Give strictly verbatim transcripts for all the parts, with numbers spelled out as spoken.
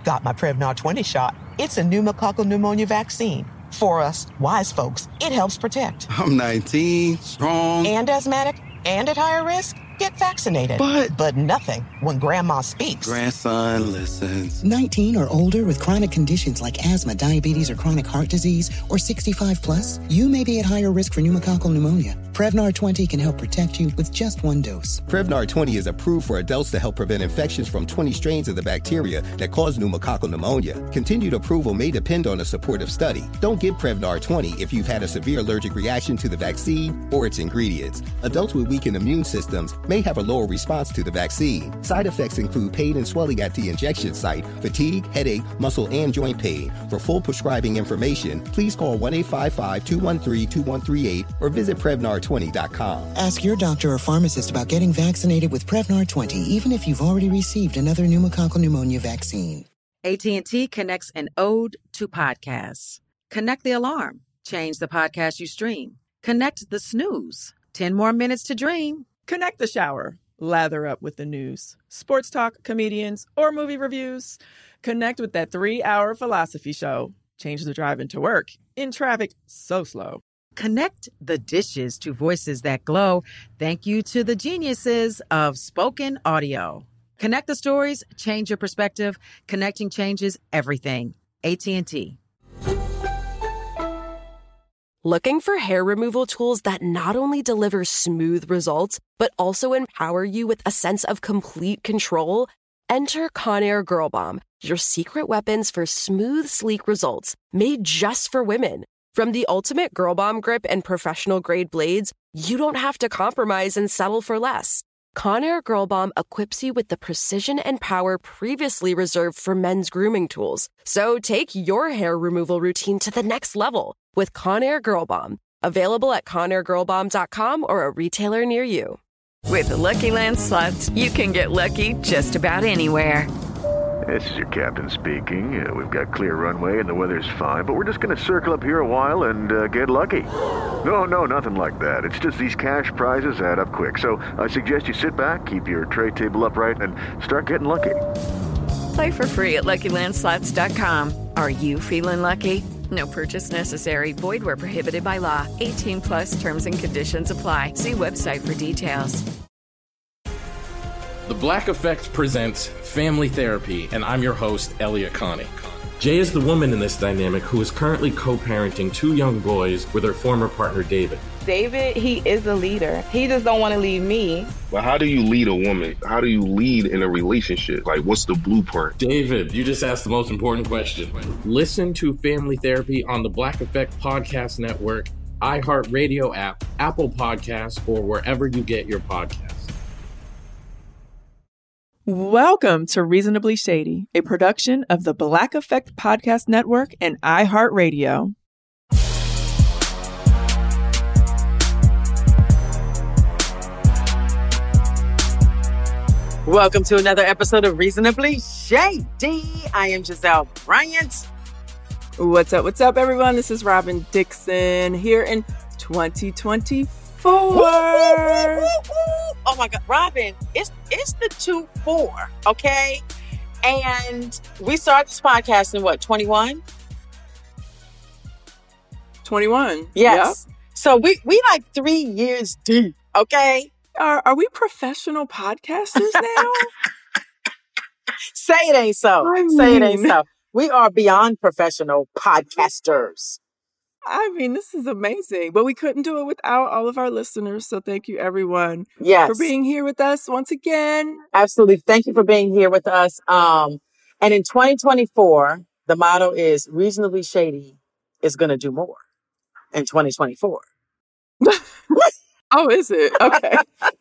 Got my Prevnar twenty shot. It's a pneumococcal pneumonia vaccine. For us, wise folks, it helps protect. I'm nineteen, strong. And asthmatic, and at higher risk. Get vaccinated. But... But nothing when Grandma speaks. Grandson listens. nineteen or older with chronic conditions like asthma, diabetes, or chronic heart disease, or sixty-five plus, you may be at higher risk for pneumococcal pneumonia. Prevnar twenty can help protect you with just one dose. Prevnar twenty is approved for adults to help prevent infections from twenty strains of the bacteria that cause pneumococcal pneumonia. Continued approval may depend on a supportive study. Don't get Prevnar twenty if you've had a severe allergic reaction to the vaccine or its ingredients. Adults with weakened immune systems may have a lower response to the vaccine. Side effects include pain and swelling at the injection site, fatigue, headache, muscle, and joint pain. For full prescribing information, please call one eight five five, two one three, two one three eight or visit Prevnar twenty dot com. Ask your doctor or pharmacist about getting vaccinated with Prevnar twenty, even if you've already received another pneumococcal pneumonia vaccine. A T and T connects an ode to podcasts. Connect the alarm. Change the podcast you stream. Connect the snooze. ten more minutes to dream. Connect the shower. Lather up with the news, sports talk, comedians, or movie reviews. Connect with that three-hour philosophy show. Change the drive into work in traffic so slow. Connect the dishes to voices that glow. Thank you to the geniuses of spoken audio. Connect the stories, change your perspective. Connecting changes everything. A T and T. Looking for hair removal tools that not only deliver smooth results, but also empower you with a sense of complete control? Enter Conair Girl Bomb, your secret weapons for smooth, sleek results, made just for women. From the ultimate Girl Bomb grip and professional-grade blades, you don't have to compromise and settle for less. Conair Girl Bomb equips you with the precision and power previously reserved for men's grooming tools. So take your hair removal routine to the next level with Conair Girl Bomb. Available at conair girl bomb dot com or a retailer near you. With the Lucky Land Slots, you can get lucky just about anywhere. This is your captain speaking. Uh, we've got clear runway and the weather's fine, but we're just going to circle up here a while and uh, get lucky. No, no, nothing like that. It's just these cash prizes add up quick. So I suggest you sit back, keep your tray table upright, and start getting lucky. Play for free at lucky land slots dot com. Are you feeling lucky? No purchase necessary. Void where prohibited by law. eighteen plus terms and conditions apply. See website for details. The Black Effect presents Family Therapy, and I'm your host, Elliot Connie. Jay is the woman in this dynamic who is currently co-parenting two young boys with her former partner, David. David, he is a leader. He just don't want to leave me. But how do you lead a woman? How do you lead in a relationship? Like, what's the blueprint? David, you just asked the most important question. Listen to Family Therapy on the Black Effect Podcast Network, iHeartRadio app, Apple Podcasts, or wherever you get your podcasts. Welcome to Reasonably Shady, a production of the Black Effect Podcast Network and iHeartRadio. Welcome to another episode of Reasonably Shady. I am Giselle Bryant. What's up, what's up, everyone? This is Robin Dixon here in twenty twenty-four. Oh my God, Robin, it's it's the two four, okay? And we started this podcast in what, twenty-one? twenty-one. Yes. Yep. So we we like three years deep, okay? Are are we professional podcasters now? Say it ain't so. I mean, Say it ain't so. We are beyond professional podcasters. I mean, this is amazing, but we couldn't do it without all of our listeners. So thank you, everyone, yes. for being here with us once again. Absolutely. Thank you for being here with us. Um, and in twenty twenty-four, the motto is Reasonably Shady is going to do more in twenty twenty-four. Oh, is it? Okay.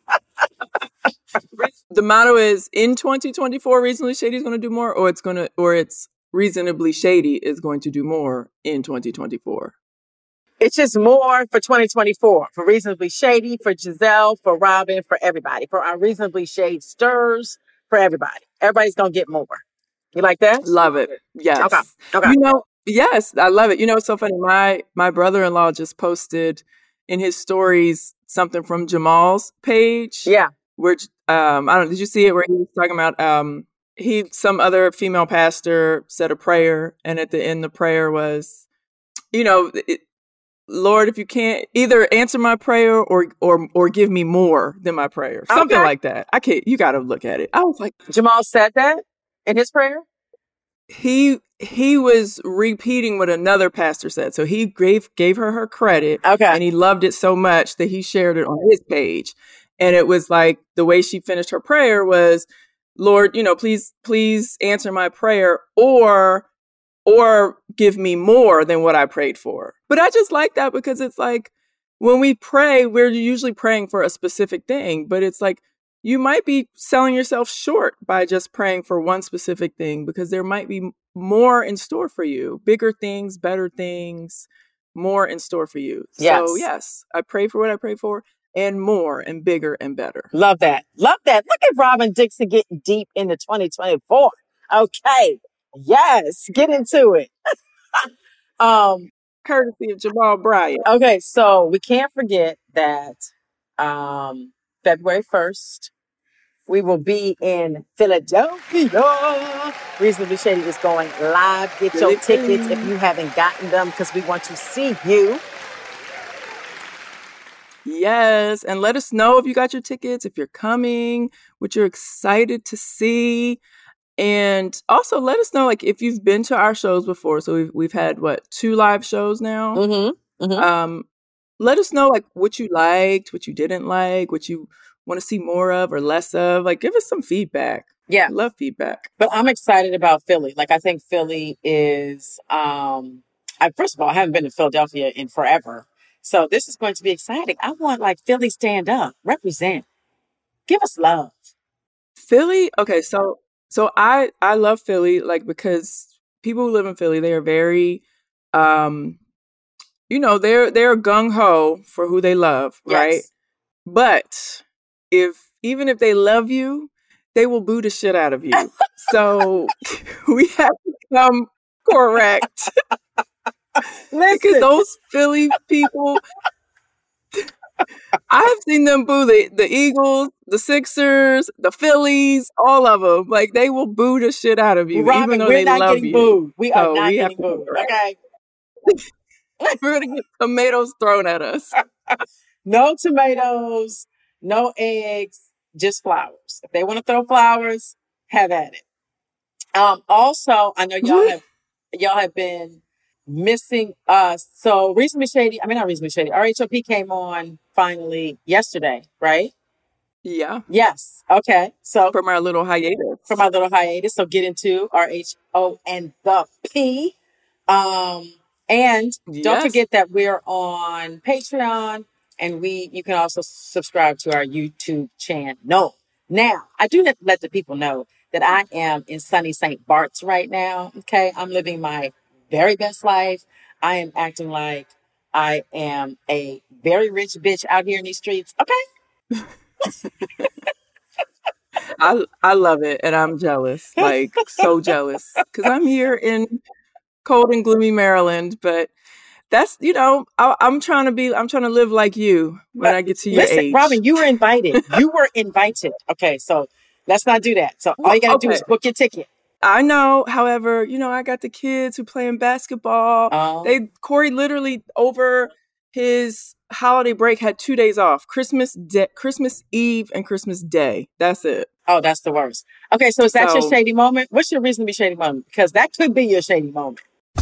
The motto is in twenty twenty-four, Reasonably Shady is going to do more, or it's going to, or it's Reasonably Shady is going to do more in twenty twenty-four. It's just more for twenty twenty-four, for Reasonably Shady, for Giselle, for Robin, for everybody, for our Reasonably Shade stirs, for everybody. Everybody's going to get more. You like that? Love it. Yes. Okay. Okay. You know, yes, I love it. You know, it's so funny. My, my brother-in-law just posted in his stories something from Jamal's page. Yeah. Which, um, I don't know, did you see it where he was talking about, um, he, some other female pastor said a prayer, and at the end, the prayer was, you know, it, Lord, if you can't either answer my prayer or or or give me more than my prayer, something Okay. like that. I can't. You got to look at it. I was like, Jamal said that in his prayer? he he was repeating what another pastor said. So he gave gave her her credit. Okay. And he loved it so much that he shared it on his page. And it was like the way she finished her prayer was, Lord, you know, please, please answer my prayer or or give me more than what I prayed for. But I just like that because it's like when we pray, we're usually praying for a specific thing, but it's like you might be selling yourself short by just praying for one specific thing because there might be more in store for you, bigger things, better things, more in store for you. Yes. So yes, I pray for what I pray for and more and bigger and better. Love that. Love that. Look at Robin Dixon getting deep into twenty twenty-four. Okay. Yes. Get into it. um, Courtesy of Jamal Bryant. Okay. So we can't forget that um, February first, we will be in Philadelphia. Reasonably Shady is going live. Get your tickets if you haven't gotten them because we want to see you. Yes. And let us know if you got your tickets, if you're coming, what you're excited to see. And also let us know, like, if you've been to our shows before. So we've, we've had, what, two live shows now? Mm-hmm. Mm-hmm. Um, let us know, like, what you liked, what you didn't like, what you want to see more of or less of. Like, give us some feedback. Yeah. I love feedback. But I'm excited about Philly. Like, I think Philly is, um, I, first of all, I haven't been to Philadelphia in forever. So this is going to be exciting. I want, like, Philly stand up, represent, give us love. Philly. Okay. So, so I, I love Philly, like, because people who live in Philly, they are very, um, you know, they're, they're gung ho for who they love. Yes. Right. But if, even if they love you, they will boo the shit out of you. So we have to come correct. Because those Philly people, I've seen them boo the, the Eagles, the Sixers, the Phillies, all of them. Like, they will boo the shit out of you, Robin, even though we're they not love getting you. booed. We are So not we have getting to booed. correct. Okay. We're going to get tomatoes thrown at us. No tomatoes, no eggs, just flowers. If they want to throw flowers, have at it. Um, also, I know y'all have y'all have been missing us. So Reasonably Shady, I mean not Reasonably Shady, R H O P came on finally yesterday, right? Yeah. Yes. Okay. So from our little hiatus. From our little hiatus. So get into R H O and the P. Um, and Yes. don't forget that we're on Patreon. And we, you can also subscribe to our YouTube channel. Now, I do let, let the people know that I am in sunny Saint Bart's right now. Okay. I'm living my very best life. I am acting like I am a very rich bitch out here in these streets. Okay. I I love it. And I'm jealous, like so jealous because I'm here in cold and gloomy Maryland, but that's, you know, I, I'm trying to be, I'm trying to live like you when But I get to your listen, age. Robin, you were invited. You were invited. Okay, so let's not do that. So all you got to okay. do is book your ticket. I know. However, you know, I got the kids who playing basketball. Oh. They Corey literally over his holiday break had two days off: Christmas Day, Christmas Eve, and Christmas Day. That's it. Oh, that's the worst. Okay, so is that So- your shady moment? What's your reason to be shady moment? Because that could be your shady moment.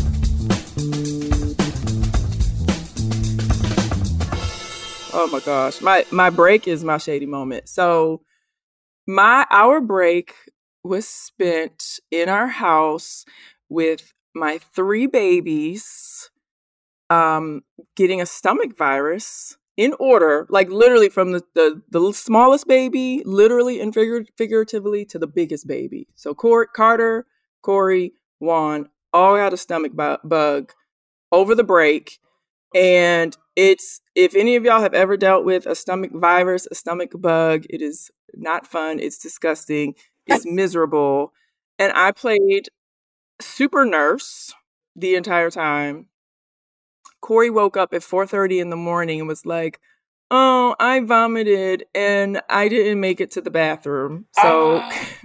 Oh my gosh. My my break is my shady moment. So my our break was spent in our house with my three babies um getting a stomach virus in order, like literally from the the, the smallest baby, literally and figur- figuratively, to the biggest baby. So Cor- Carter, Corey, Juan all got a stomach bu- bug over the break. And it's, if any of y'all have ever dealt with a stomach virus, a stomach bug, it is not fun. It's disgusting. It's miserable. And I played super nurse the entire time. Corey woke up at four thirty in the morning and was like, oh, I vomited and I didn't make it to the bathroom. So Ah.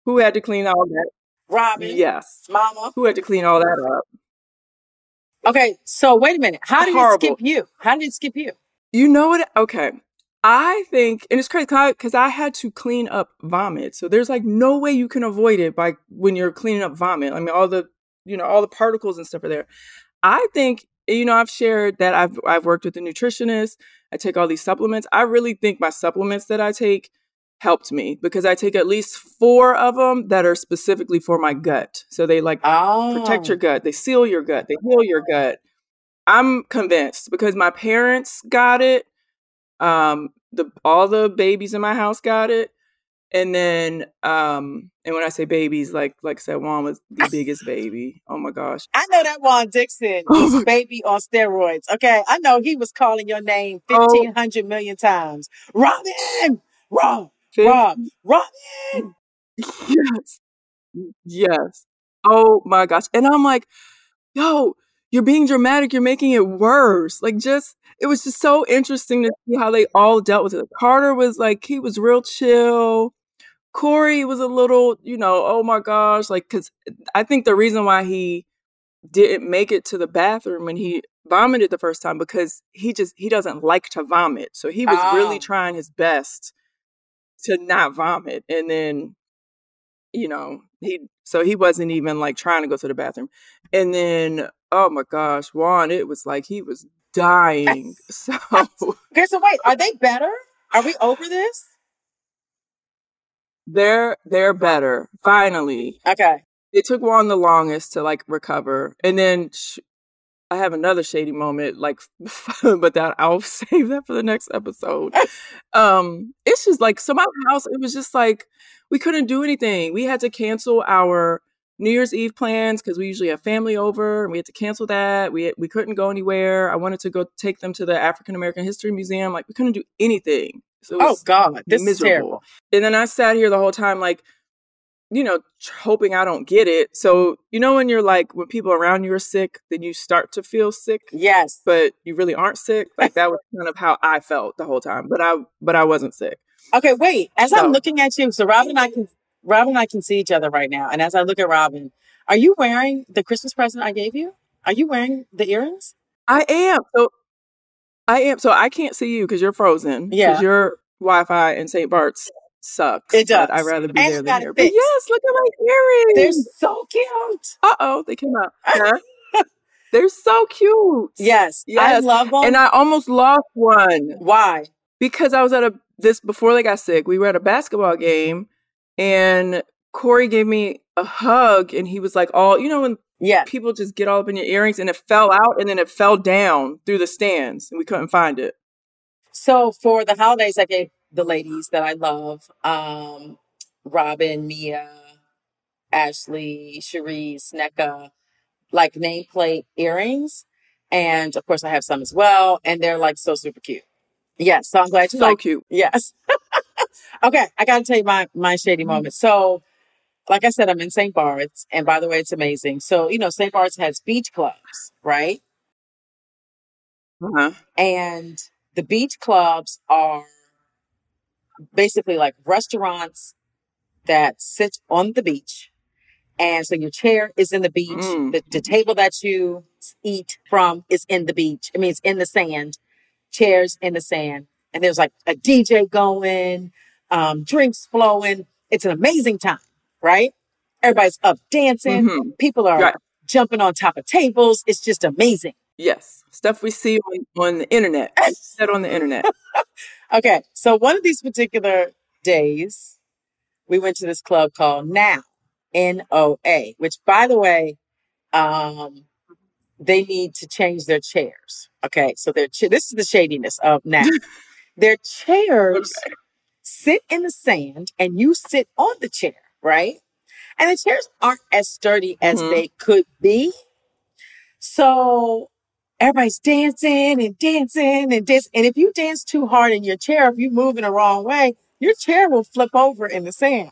Who had to clean all that? Robin. Yes. Mama. Who had to clean all that up? Okay, so wait a minute. How did Horrible. it skip you? How did it skip you? You know what? Okay. I think, and it's crazy because I had to clean up vomit. So there's like no way you can avoid it by when you're cleaning up vomit. I mean, all the, you know, all the particles and stuff are there. I think, you know, I've shared that I've I've worked with a nutritionist. I take all these supplements. I really think my supplements that I take helped me because I take at least four of them that are specifically for my gut. So they like oh. protect your gut. They seal your gut. They heal your gut. I'm convinced because my parents got it. Um, the all the babies in my house got it. And then, um, and when I say babies, like like I said, Juan was the biggest baby. Oh my gosh. I know that Juan Dixon is baby on steroids. Okay. I know he was calling your name fifteen hundred million times. Robin! Rob! Rob! Robin! Yes. Yes. Oh my gosh. And I'm like, yo, you're being dramatic. You're making it worse. Like just, it was just so interesting to see how they all dealt with it. Carter was like, he was real chill. Corey was a little, you know, oh my gosh. Like, cause I think the reason why he didn't make it to the bathroom when he vomited the first time, because he just, he doesn't like to vomit. So he was oh. really trying his best to not vomit. And then, you know, he, so he wasn't even like trying to go to the bathroom. And then, oh my gosh, Juan, it was like he was dying. So okay, so wait, are they better? Are we over this? They're they're better. Finally. Okay. It took Juan the longest to like recover. And then sh- I have another shady moment, like, but that I'll save that for the next episode. um, it's just like, so my house, it was just like, we couldn't do anything. We had to cancel our New Year's Eve plans because we usually have family over and we had to cancel that. We we couldn't go anywhere. I wanted to go take them to the African American History Museum. Like we couldn't do anything. So it was oh God, this miserable. is terrible. And then I sat here the whole time like, you know, hoping I don't get it. So, you know, when you're like, when people around you are sick, then you start to feel sick. Yes. But you really aren't sick. Like that was kind of how I felt the whole time. But I, but I wasn't sick. Okay, wait. As So- I'm looking at you, so Robin and I can, Robin and I can see each other right now. And as I look at Robin, are you wearing the Christmas present I gave you? Are you wearing the earrings? I am. So I am. So I can't see you because you're frozen. Yeah. Because your Wi-Fi in Saint Bart's sucks. It does. But I'd rather be And there you than got it here. But fixed. yes, look at my earrings. They're so cute. Uh-oh, they came out. Huh? They're so cute. Yes, I Yes. love them. And I almost lost one Why? because I was at a, this, before they got sick, we were at a basketball game and Corey gave me a hug and he was like, all, you know, when Yeah. people just get all up in your earrings and it fell out and then it fell down through the stands and we couldn't find it. So for the holidays, I gave the ladies that I love, um, Robin, Mia, Ashley, Cherise, Neka, like nameplate earrings. And of course I have some as well. And they're like so super cute. Yes. So I'm glad you So like cute. Yes. Okay. I got to tell you my, my shady moment. So like I said, I'm in Saint Bart's. And by the way, it's amazing. So, you know, Saint Bart's has beach clubs, right? Uh-huh. And the beach clubs are basically like restaurants that sit on the beach. And so your chair is in the beach. Mm. The, the table that you eat from is in the beach. I mean, it's in the sand. Chairs in the sand. And there's like a D J going, um, drinks flowing. It's an amazing time, right? Everybody's up dancing. Mhm. People are Right. jumping on top of tables. It's just amazing. Yes. Stuff we see on, on the internet. Said on the internet. Okay. So one of these particular days, we went to this club called Now, N O A, which by the way, um, they need to change their chairs. Okay. So their cha- this is the shadiness of Now. Their chairs Okay. sit in the sand and you sit on the chair, right? And the chairs aren't as sturdy as Mhm. they could be. So everybody's dancing and dancing and dancing. And if you dance too hard in your chair, if you move in the wrong way, your chair will flip over in the sand.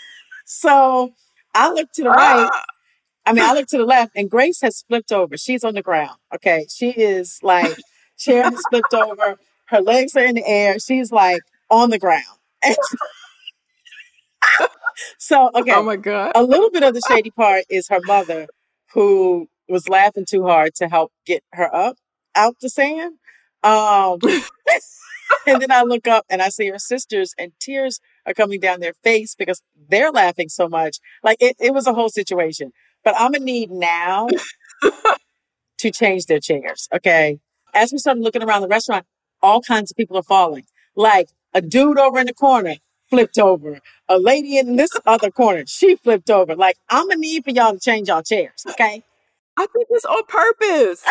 So I look to the right. Ah! I mean, I look to the left and Grace has flipped over. She's on the ground. Okay. She is like, chair has flipped over. Her legs are in the air. She's like on the ground. And So, okay. Oh my God. A little bit of the shady part is her mother, who was laughing too hard to help get her up out the sand. Um, and then I look up and I see her sisters, and tears are coming down their face because they're laughing so much. Like it, it was a whole situation. But I'm gonna need now to change their chairs. Okay. As we started looking around the restaurant, all kinds of people are falling. Like a dude over in the corner flipped over. A lady in this other corner, she flipped over. Like, I'm gonna need for y'all to change y'all chairs. Okay. I think it's on purpose.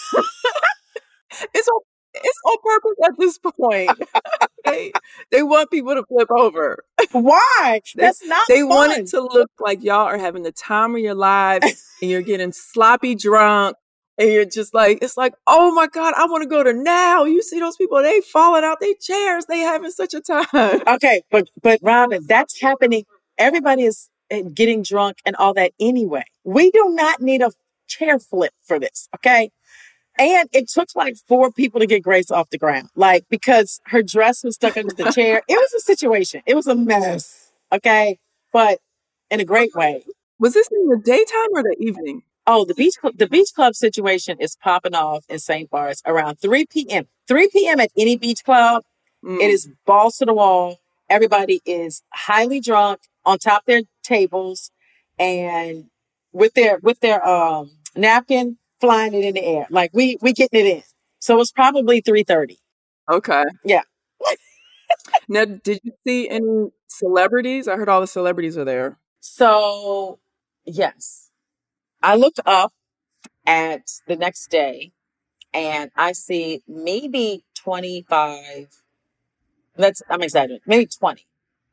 It's on it's on purpose at this point. they they want people to flip over. Why? They, That's not They fun. want it to look like y'all are having the time of your lives and you're getting sloppy drunk and you're just like, it's like, oh my God, I want to go to now. You see those people, they falling out their chairs. They having such a time. Okay, but but Robin, that's happening. Everybody is uh, getting drunk and all that anyway. We do not need a chair flip for this, okay? And it took like four people to get Grace off the ground, like because her dress was stuck under the chair. It was a situation. It was a mess, okay? But in a great way. Was this in the daytime or the evening? Oh, the beach cl- the beach club situation is popping off in Saint Bart's around three p.m. three p.m. at any beach club. Mm. It is balls to the wall. Everybody is highly drunk on top of their tables and with their with their um, napkin flying it in the air. Like we we getting it in. So it's probably three thirty. Okay. Yeah. Now, did you see any celebrities? I heard all the celebrities are there. So, yes. I looked up at the next day and I see maybe twenty-five. Let's, I'm exaggerating. Maybe twenty.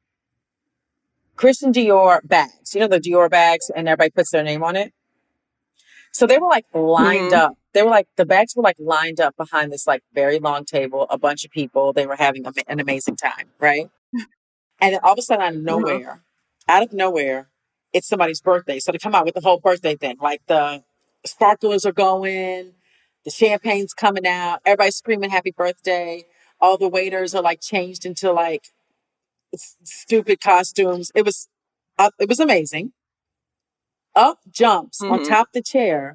Christian Dior bags. You know the Dior bags and everybody puts their name on it? So they were like lined Mhm. up. They were like, the bags were like lined up behind this like very long table, a bunch of people. They were having a, an amazing time, right? And then all of a sudden out of nowhere, out of nowhere, it's somebody's birthday. So they come out with the whole birthday thing. Like the sparklers are going, the champagne's coming out, everybody's screaming happy birthday. All the waiters are like changed into like s- stupid costumes. It was, uh, it was amazing. Up jumps on Mhm. top of the chair.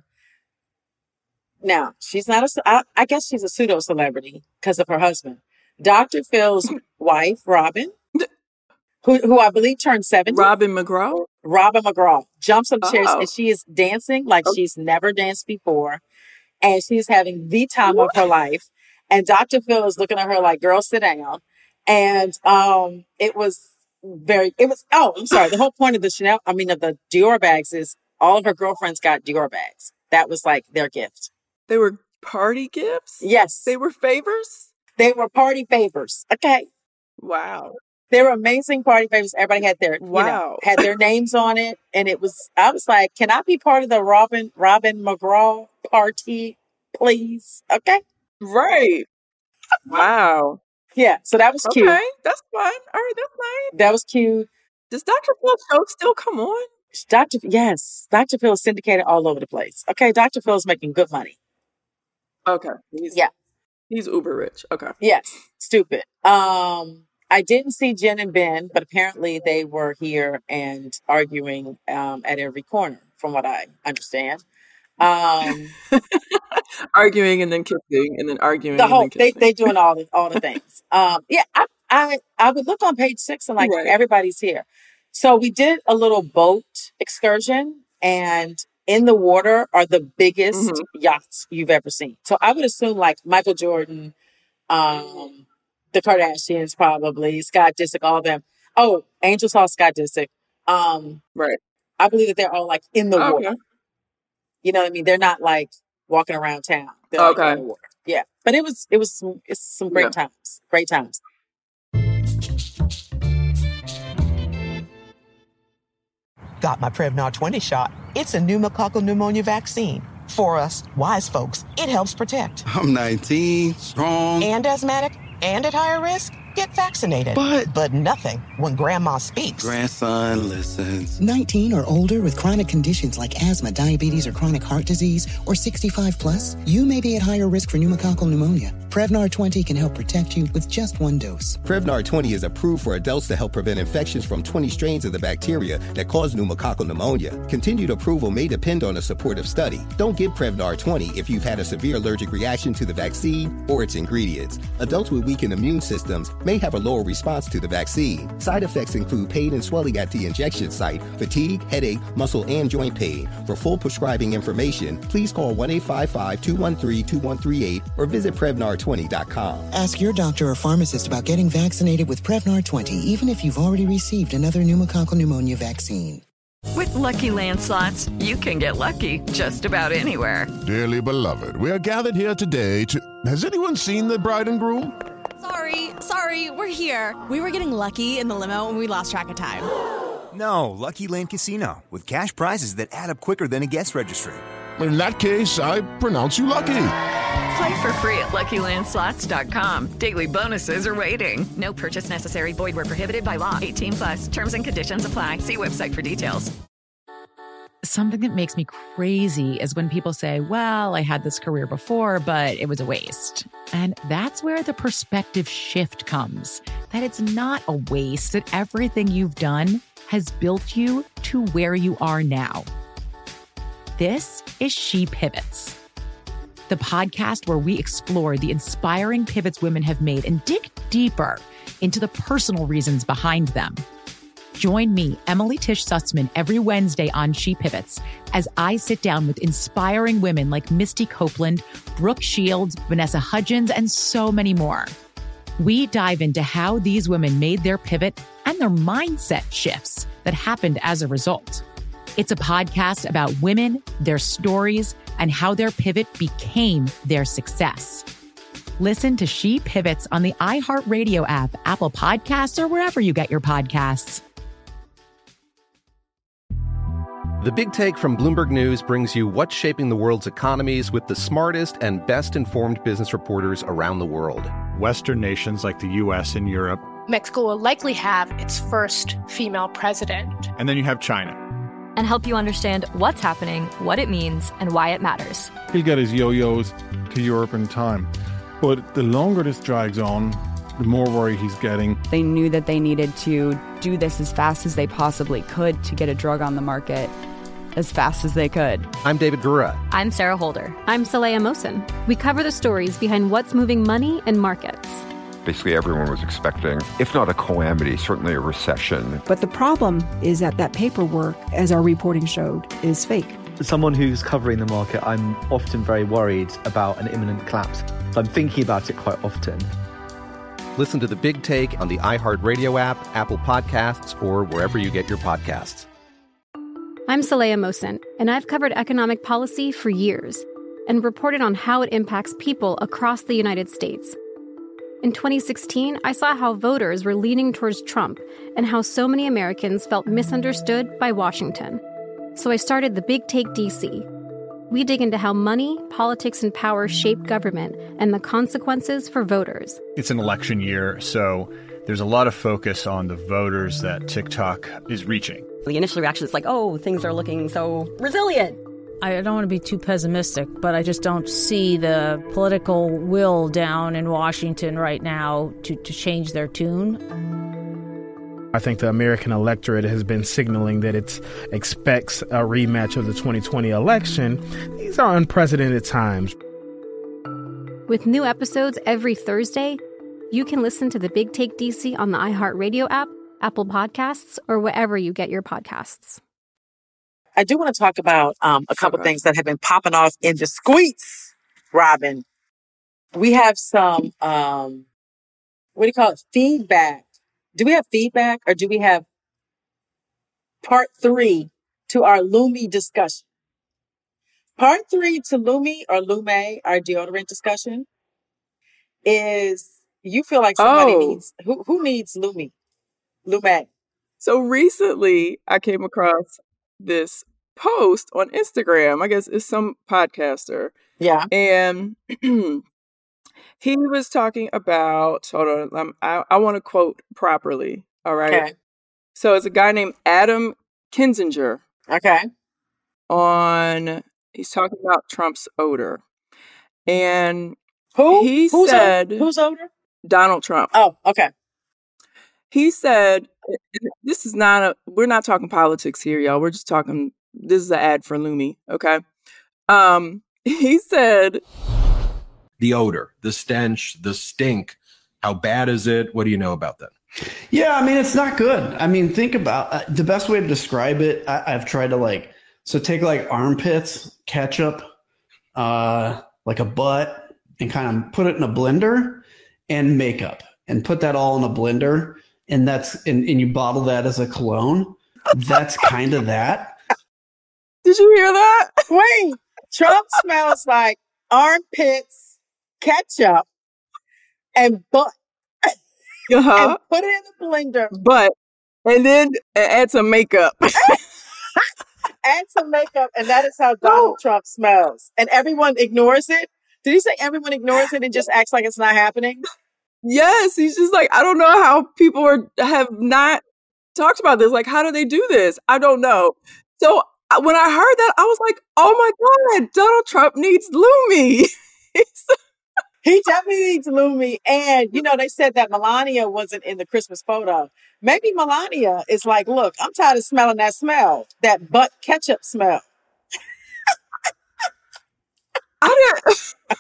Now, she's not a, ce- I, I guess she's a pseudo celebrity because of her husband. Doctor Phil's wife, Robin, who, who I believe turned seventy. Robin McGraw? Robin McGraw jumps on the chairs Oh. and she is dancing like Okay. she's never danced before. And she's having the time of her life. And Doctor Phil is looking at her like, girl, sit down. And um, it was very, it was, oh, I'm sorry. The whole point of the Chanel, I mean, of the Dior bags is all of her girlfriends got Dior bags. That was like their gift. They were party gifts? Yes. They were favors? They were party favors. Okay. Wow. They were amazing party favors. Everybody had their, you know, Wow. had their names on it. And it was, I was like, can I be part of the Robin, Robin McGraw party, please? Okay. Right. Wow. Yeah. So that was cute. Okay. That's fun. All right. That's nice. That was cute. Does Doctor Phil's show still come on? Doctor Yes. Doctor Phil is syndicated all over the place. Okay. Doctor Phil's making good money. Okay. He's, Yeah. He's uber rich. Okay. Yes. Stupid. Um, I didn't see Jen and Ben, but apparently they were here and arguing um, at every corner, from what I understand. Um, Arguing and then kissing and then arguing the and whole then they kissing. they doing all the all the things. Um, yeah, I, I I would look on page six and like Right. everybody's here. So we did a little boat excursion, and in the water are the biggest Mhm. yachts you've ever seen. So I would assume like Michael Jordan, um, the Kardashians, probably Scott Disick, all of them. Oh, Angel saw Scott Disick. Um, Right. I believe that they're all like in the Okay. water. You know what I mean? They're not like walking around town. They're like in Okay. the water. Yeah, but it was it was some, it's some great Yeah. times. Great times. Got my Prevnar twenty shot. It's a pneumococcal pneumonia vaccine. For us, wise folks, it helps protect. I'm nineteen, strong. And asthmatic and at higher risk? Get vaccinated. But- But nothing when grandma speaks. Grandson listens. nineteen or older with chronic conditions like asthma, diabetes, or chronic heart disease, or sixty-five plus, you may be at higher risk for pneumococcal pneumonia. Prevnar twenty can help protect you with just one dose. Prevnar twenty is approved for adults to help prevent infections from twenty strains of the bacteria that cause pneumococcal pneumonia. Continued approval may depend on a supportive study. Don't give Prevnar twenty if you've had a severe allergic reaction to the vaccine or its ingredients. Adults with weakened immune systems may have a lower response to the vaccine. Side effects include pain and swelling at the injection site, fatigue, headache, muscle, and joint pain. For full prescribing information, please call one eight five five, two one three, two one three eight or visit Prevnar twenty dot com. Ask your doctor or pharmacist about getting vaccinated with Prevnar twenty, even if you've already received another pneumococcal pneumonia vaccine. With Lucky Land Slots, you can get lucky just about anywhere. Dearly beloved, we are gathered here today to... Has anyone seen the bride and groom? Sorry, sorry, we're here. We were getting lucky in the limo and we lost track of time. No, Lucky Land Casino, with cash prizes that add up quicker than a guest registry. In that case, I pronounce you lucky. Play for free at Lucky Land Slots dot com. Daily bonuses are waiting. No purchase necessary. Void where prohibited by law. eighteen plus. Terms and conditions apply. See website for details. Something that makes me crazy is when people say, well, I had this career before, but it was a waste. And that's where the perspective shift comes. That it's not a waste, that everything you've done has built you to where you are now. This is She Pivots, the podcast where we explore the inspiring pivots women have made and dig deeper into the personal reasons behind them. Join me, Emily Tish Sussman, every Wednesday on She Pivots as I sit down with inspiring women like Misty Copeland, Brooke Shields, Vanessa Hudgens, and so many more. We dive into how these women made their pivot and their mindset shifts that happened as a result. It's a podcast about women, their stories, and how their pivot became their success. Listen to She Pivots on the iHeartRadio app, Apple Podcasts, or wherever you get your podcasts. The Big Take from Bloomberg News brings you what's shaping the world's economies with the smartest and best-informed business reporters around the world. Western nations like the U S and Europe. Mexico will likely have its first female president. And then you have China. And help you understand what's happening, what it means, and why it matters. He'll get his yo-yos to Europe in time. But the longer this drags on, the more worry he's getting. They knew that they needed to do this as fast as they possibly could to get a drug on the market as fast as they could. I'm David Gura. I'm Sarah Holder. I'm Saleha Mohsen. We cover the stories behind what's moving money and markets. Basically, everyone was expecting, if not a calamity, certainly a recession. But the problem is that that paperwork, as our reporting showed, is fake. As someone who's covering the market, I'm often very worried about an imminent collapse. I'm thinking about it quite often. Listen to The Big Take on the iHeartRadio app, Apple Podcasts, or wherever you get your podcasts. I'm Saleha Mohsen, and I've covered economic policy for years and reported on how it impacts people across the United States. In twenty sixteen, I saw how voters were leaning towards Trump and how so many Americans felt misunderstood by Washington. So I started The Big Take D C. We dig into how money, politics, and power shape government and the consequences for voters. It's an election year, so there's a lot of focus on the voters that TikTok is reaching. The initial reaction is like, oh, things are looking so resilient. I don't want to be too pessimistic, but I just don't see the political will down in Washington right now to, to change their tune. I think the American electorate has been signaling that it expects a rematch of the twenty twenty election. These are unprecedented times. With new episodes every Thursday, you can listen to The Big Take D C on the iHeartRadio app, Apple Podcasts, or wherever you get your podcasts. I do want to talk about um, a couple things that have been popping off in the squeets, Robin. We have some, um, what do you call it, feedback. Do we have feedback or do we have part three to our Lumi discussion? Part three to Lumi or Lume, our deodorant discussion, is you feel like somebody Oh. needs, who, who needs Lumi? Lume. So recently, I came across this post on Instagram. I guess it's some podcaster. Yeah. And he was talking about, hold on, um, I, I want to quote properly. All right. Okay. So it's a guy named Adam Kinzinger. Okay. On, he's talking about Trump's odor. And Who? He Who's said, older? Who's older? Donald Trump. Oh, okay. He said, this is not a, we're not talking politics here, y'all. We're just talking, this is an ad for Lumi, okay? Um, he said, the odor, the stench, the stink. How bad is it? What do you know about that? Yeah, I mean, it's not good. I mean, think about uh, the best way to describe it. I, I've tried to like, so take like armpits, ketchup, uh, like a butt, and kind of put it in a blender, and makeup, and put that all in a blender. And that's, and, and you bottle that as a cologne. That's kind of that. Did you hear that? Wait, Trump smells like armpits, ketchup, and butt. Uh-huh. And put it in the blender. But, and then add some makeup. Add some makeup, and that is how Donald Trump smells. And everyone ignores it. Did he say everyone ignores it and just acts like it's not happening? Yes, he's just like, I don't know how people are have not talked about this. Like, how do they do this? I don't know. So when I heard that, I was like, oh my God, Donald Trump needs Lumi. He definitely needs Lumi. And, you know, they said that Melania wasn't in the Christmas photo. Maybe Melania is like, look, I'm tired of smelling that smell, that butt ketchup smell. I didn't.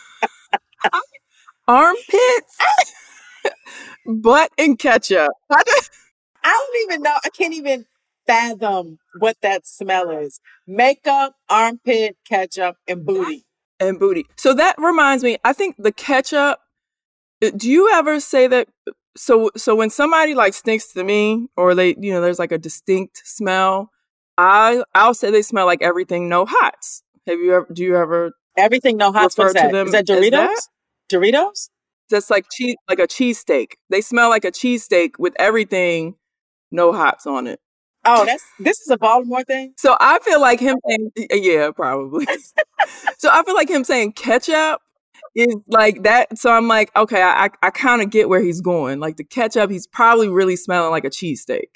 Armpits, butt, and ketchup. I, just, I don't even know. I can't even fathom what that smell is. Makeup, armpit, ketchup, and booty. And booty. So that reminds me, I think the ketchup, do you ever say that? So, so when somebody like stinks to me, or they, you know, there's like a distinct smell, I, I'll say they smell like everything no hots. Have you ever, do you ever? Everything no hots, what's that? Is that Doritos? That? Doritos? That's like cheese, like a cheesesteak. They smell like a cheesesteak with everything no hots on it. Oh, that's this is a Baltimore thing? So I feel like him saying, yeah, probably. So I feel like him saying ketchup is like that. So I'm like, okay, I I, I kind of get where he's going. Like the ketchup, he's probably really smelling like a cheesesteak.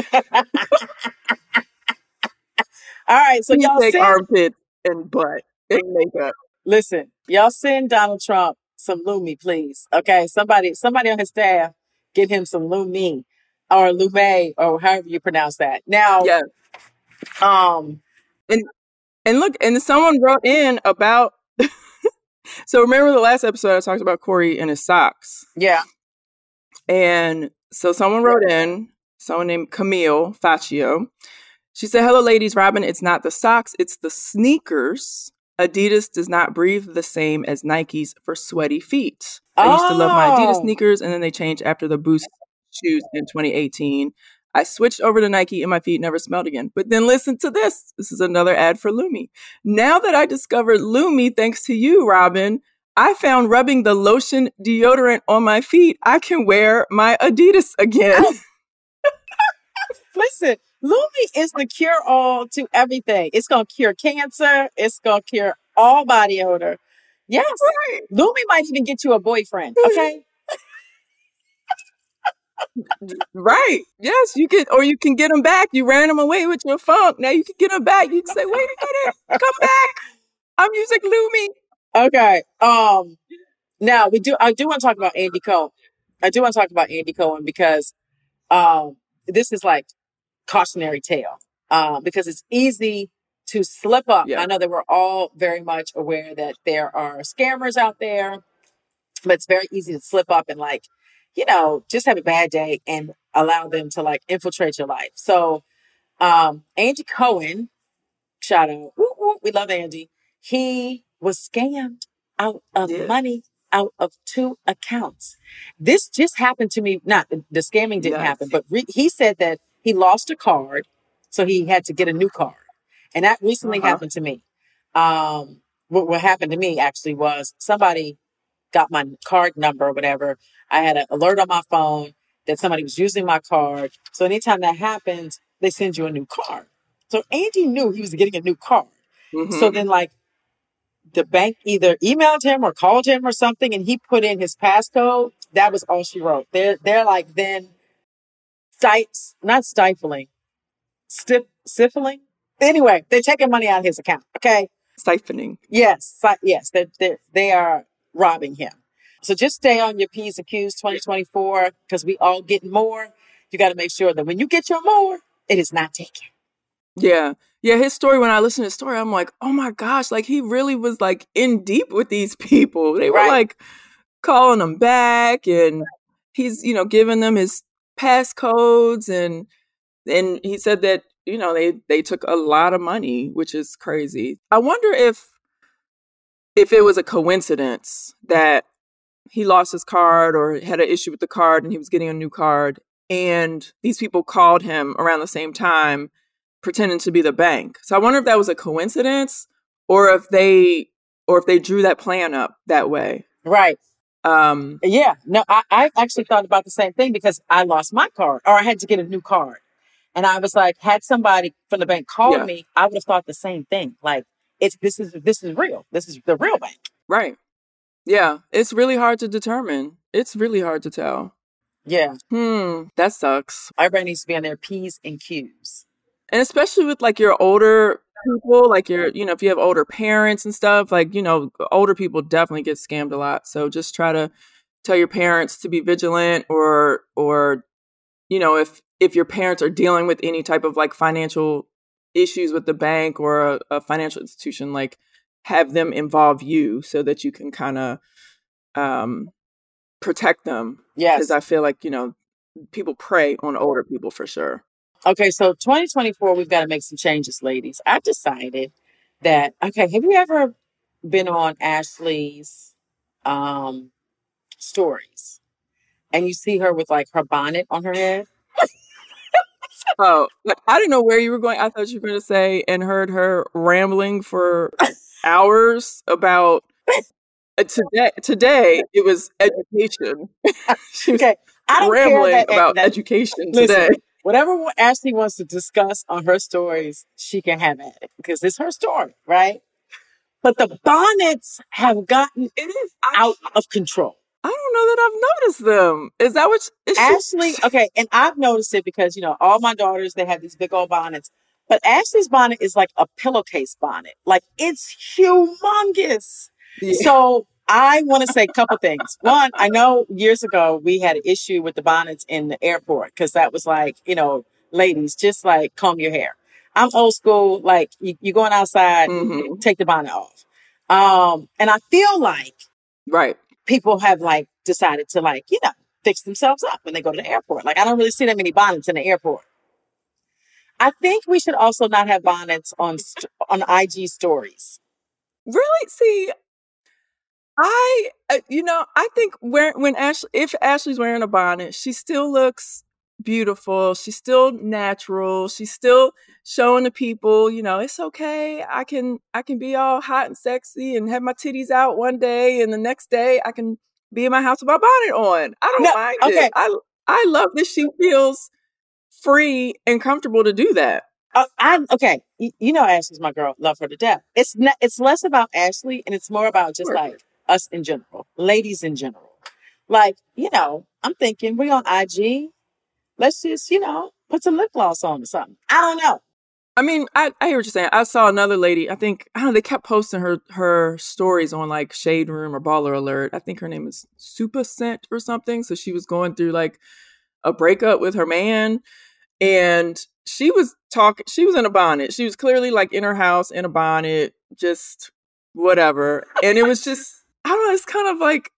All right, so y'all take send, armpit and butt and makeup. Listen, y'all send Donald Trump some Lumi, please. Okay, somebody, somebody on his staff, get him some Lumi or Lume or however you pronounce that. Now, yeah. Um, and and look, and someone wrote in about. So remember the last episode I talked about Corey and his socks. Yeah. And so someone wrote in, someone named Camille Faccio. She said, hello, ladies. Robin, it's not the socks, it's the sneakers. Adidas does not breathe the same as Nikes for sweaty feet. I oh. used to love my Adidas sneakers, and then they changed after the Boost shoes in twenty eighteen. I switched over to Nike and my feet never smelled again. But then listen to this. This is another ad for Lumi. Now that I discovered Lumi, thanks to you, Robin, I found rubbing the lotion deodorant on my feet, I can wear my Adidas again. Listen, Lumi is the cure-all to everything. It's going to cure cancer. It's going to cure all body odor. Yes. Right. Lumi might even get you a boyfriend. Okay. Right. Yes, you can, or you can get them back. You ran them away with your funk. Now you can get them back. You can say, wait a minute, come back. I'm using Lumi. Okay. Um, now we do, I do want to talk about Andy Cohen. I do want to talk about Andy Cohen because, um, this is like cautionary tale, um, because it's easy to slip up. Yeah. I know that we're all very much aware that there are scammers out there, but it's very easy to slip up and like, you know, just have a bad day and allow them to like infiltrate your life. So, um, Andy Cohen, shout out, woo, woo, we love Andy. He was scammed out of yeah. money out of two accounts. This just happened to me. Not the, the scamming didn't yes. happen, but re- he said that he lost a card, so he had to get a new card, and that recently uh-huh. happened to me. Um, what, what happened to me actually was somebody got my card number or whatever. I had an alert on my phone that somebody was using my card. So anytime that happens, they send you a new card. So Andy knew he was getting a new card. Mm-hmm. So then like the bank either emailed him or called him or something, and he put in his passcode. That was all she wrote. They're, they're like then stifs, not stifling, stiff, stifling. Anyway, they're taking money out of his account. Okay. Siphoning. Yes. Si- yes. They're, they're, they are robbing him. So just stay on your P's and Q's twenty twenty-four because we all getting more. You got to make sure that when you get your more, it is not taken. Yeah. Yeah, his story, when I listen to his story, I'm like, oh my gosh, like he really was like in deep with these people. They were Right. like calling him back, and he's, you know, giving them his passcodes, and and he said that, you know, they they took a lot of money, which is crazy. I wonder if if it was a coincidence that he lost his card or had an issue with the card and he was getting a new card, and these people called him around the same time pretending to be the bank. So I wonder if that was a coincidence, or if they or if they drew that plan up that way. Right. Um, yeah. No, I, I actually thought about the same thing because I lost my card, or I had to get a new card. And I was like, had somebody from the bank called Yeah. me, I would have thought the same thing. Like, it's this is this is real. This is the real bank. Right. Yeah. It's really hard to determine. It's really hard to tell. Yeah. Hmm. That sucks. Everybody needs to be on their P's and Q's. And especially with like your older people, like your, you know, if you have older parents and stuff, like, you know, older people definitely get scammed a lot. So just try to tell your parents to be vigilant, or, or, you know, if, if your parents are dealing with any type of like financial issues with the bank or a, a financial institution, like have them involve you so that you can kind of um, protect them. Yes. Because I feel like, you know, people prey on older people for sure. Okay, so twenty twenty-four, we've got to make some changes, ladies. I've decided that, okay, have you ever been on Ashley's um, stories and you see her with like her bonnet on her head? Oh, like, I didn't know where you were going. I thought you were going to say, and heard her rambling for hours about uh, today. Today it was education. She was Okay, I don't care rambling that- about that- education Listen, today. whatever Ashley wants to discuss on her stories, she can have at it because it's her story, right? But the bonnets have gotten It is. out of control. I don't know that I've noticed them. Is that what you, is she- Ashley, okay, and I've noticed it because, you know, all my daughters, they have these big old bonnets. But Ashley's bonnet is like a pillowcase bonnet. Like, it's humongous. Yeah. So I want to say a couple things. One, I know years ago we had an issue with the bonnets in the airport because that was like, you know, ladies, just like comb your hair. I'm old school. Like, you, you going outside, Mhm. take the bonnet off. Um, and I feel like Right. people have like decided to like, you know, fix themselves up when they go to the airport. Like, I don't really see that many bonnets in the airport. I think we should also not have bonnets on st- on I G stories. Really? See, I, uh, you know, I think where, when Ashley, if Ashley's wearing a bonnet, she still looks beautiful. She's still natural. She's still showing the people, you know, it's okay. I can, I can be all hot and sexy and have my titties out one day, and the next day I can be in my house with my bonnet on. I don't No, mind okay. it. I, I love that she feels free and comfortable to do that. Uh, I okay. You, you know, Ashley's my girl. Love her to death. It's not. It's less about Ashley and it's more about just Sure. like us in general, ladies in general. Like, you know, I'm thinking we on I G. Let's just, you know, put some lip gloss on or something. I don't know. I mean, I, I hear what you're saying. I saw another lady. I think I don't know. They kept posting her her stories on like Shade Room or Baller Alert. I think her name is Super Scent or something. So she was going through like a breakup with her man, and she was talking. She was in a bonnet. She was clearly like in her house in a bonnet, just whatever. And it was just, I don't know. It's kind of like